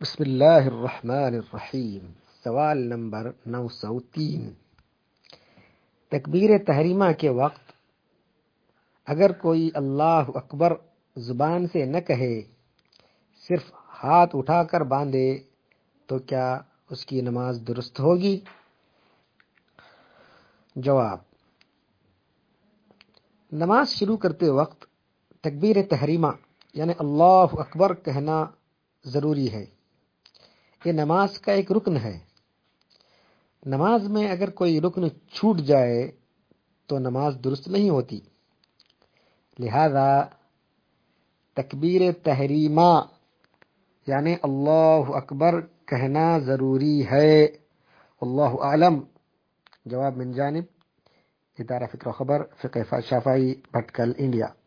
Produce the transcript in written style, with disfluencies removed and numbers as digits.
बिस्मिल्लाहिर्रहमानिर्रहीम। सवाल नंबर 903। तकबीर तहरीमा के वक्त अगर कोई अल्लाह अकबर जुबान से न कहे, सिर्फ हाथ उठाकर बांधे, तो क्या उसकी नमाज दुरुस्त होगी? जवाब, नमाज शुरू करते वक्त तकबीर तहरीमा यानी अल्लाह अकबर कहना जरूरी है। ये नमाज का एक रुकन है। नमाज में अगर कोई रुकन छूट जाए तो नमाज दुरुस्त नहीं होती। लिहाजा तकबीर तहरीमा यानी अल्लाह अकबर कहना जरूरी है। अल्लाहु आलम। जवाब मिन जानिब इदारा फ़िक्र ख़बर फ़िक़्ह शाफ़ई भटकल, इंडिया।